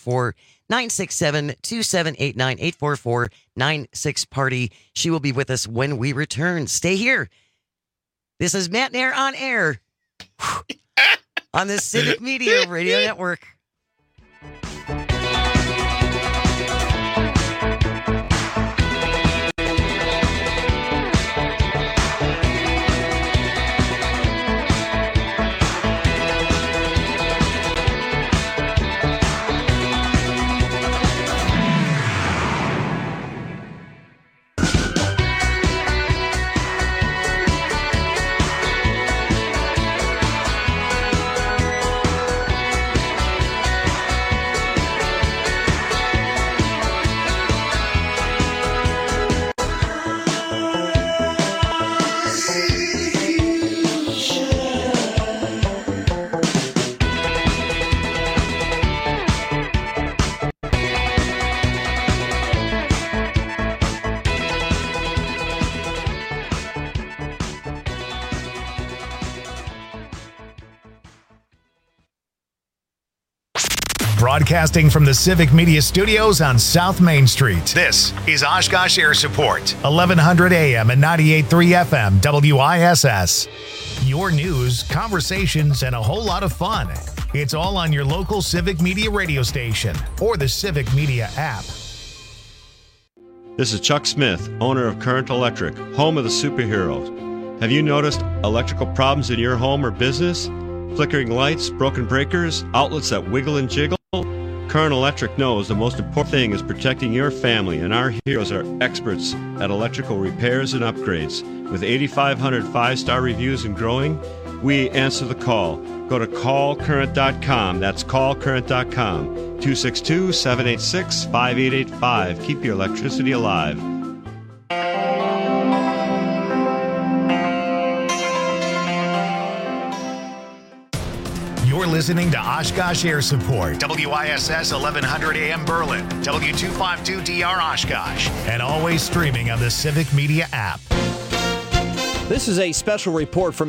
844-967-2789, 844-96-PARTY. She will be with us when we return. Stay here. This is Matt Nair on air on the Civic Media Radio Network. Broadcasting from the Civic Media Studios on South Main Street. This is Oshkosh Air Support, 1100 AM and 98.3 FM WISS. Your news, conversations, and a whole lot of fun. It's all on your local Civic Media radio station or the Civic Media app. This is Chuck Smith, owner of Current Electric, home of the superheroes. Have you noticed electrical problems in your home or business? Flickering lights, broken breakers, outlets that wiggle and jiggle? Current Electric knows the most important thing is protecting your family, and our heroes are experts at electrical repairs and upgrades. With 8,500 5-star reviews and growing, we answer the call. Go to callcurrent.com. That's callcurrent.com. 262-786-5885. Keep your electricity alive. You're listening to Oshkosh Air Support, WISS 1100 AM Berlin, W252DR Oshkosh, and always streaming on the Civic Media app. This is a special report from